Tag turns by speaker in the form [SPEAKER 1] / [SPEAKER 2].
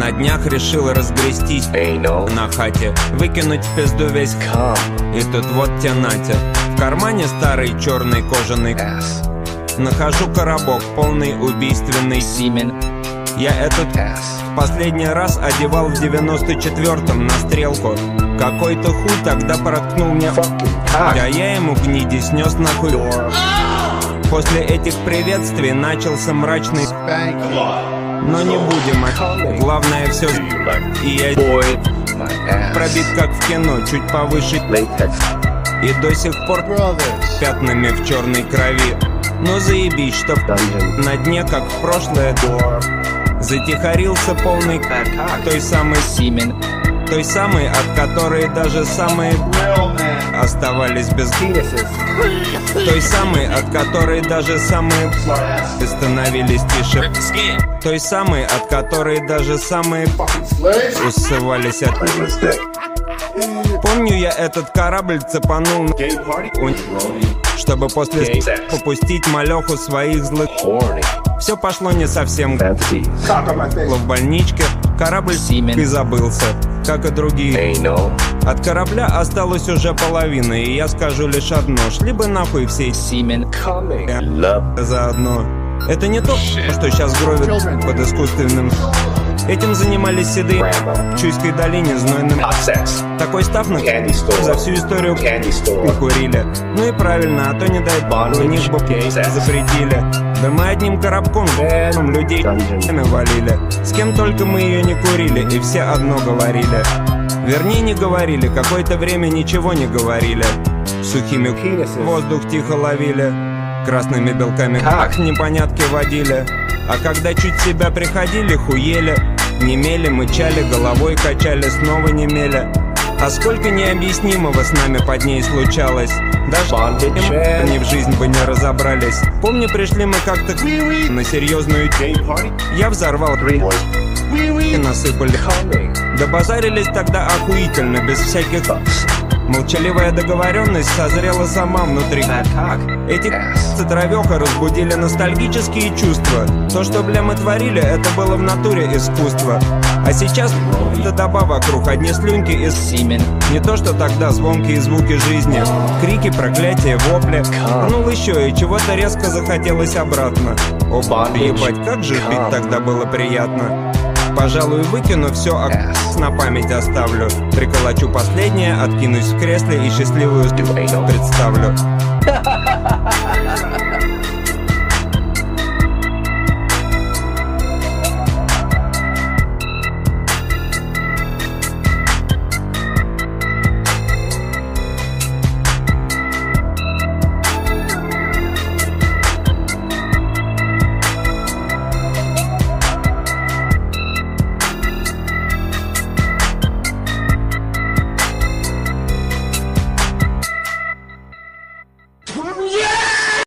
[SPEAKER 1] На днях решил разгрестись на хате, выкинуть в пизду весь и тут вот те нате. В кармане старый черный кожаный нахожу коробок, полный убийственный семен. Я этот в последний раз одевал в 94-м на стрелку. Какой-то хуй тогда проткнул мне, а я ему гниди снес нахуй. После этих приветствий начался мрачный. Но не будем, главное все. И я пробит как в кино, чуть повыше. И до сих пор пятнами в черной крови. Но заебись, что на дне, как в прошлое, затихарился полный той самой семен. Той самой, от которой даже самые оставались без той самой, от которой даже самые становились тише. Той самой, от которой даже самые усывались от. Помню, я этот корабль цепанул, чтобы после попустить малеху своих злых. Все пошло не совсем. В больничке корабль и забылся, как и другие. От корабля осталось уже половина, и я скажу лишь одно: шли бы нахуй все семен заодно. Это не то, что сейчас гробят под искусственным. Этим занимались седые в Чуйской долине знойным. Такой ставник за всю историю курили. Ну и правильно, а то не дай бог, у них бы запретили. Да мы одним коробком людей валили. С кем только мы ее не курили, и все одно говорили. Вернее, не говорили, какое-то время ничего не говорили. Сухими воздух тихо ловили, красными белками непонятки водили. А когда чуть в себя приходили, хуели, немели, мычали, головой качали, снова немели. А сколько необъяснимого с нами под ней случалось, даже они в жизнь бы не разобрались. Помню, пришли мы как-то на серьезную. Я взорвал и насыпали. Добазарились тогда охуительно, без всяких. Молчаливая договоренность созрела сама внутри. Эти травёха разбудили ностальгические чувства. То, что, бля, мы творили, это было в натуре искусство. А сейчас доба вокруг, одни слюнки из семен. Не то, что тогда звонкие звуки жизни, крики, проклятия, вопли. Пнул еще, и чего-то резко захотелось обратно. Оба, ебать, как же пить тогда было приятно. Пожалуй, выкину все, а на память оставлю. Приколочу последнее, откинусь в кресле и счастливую представлю.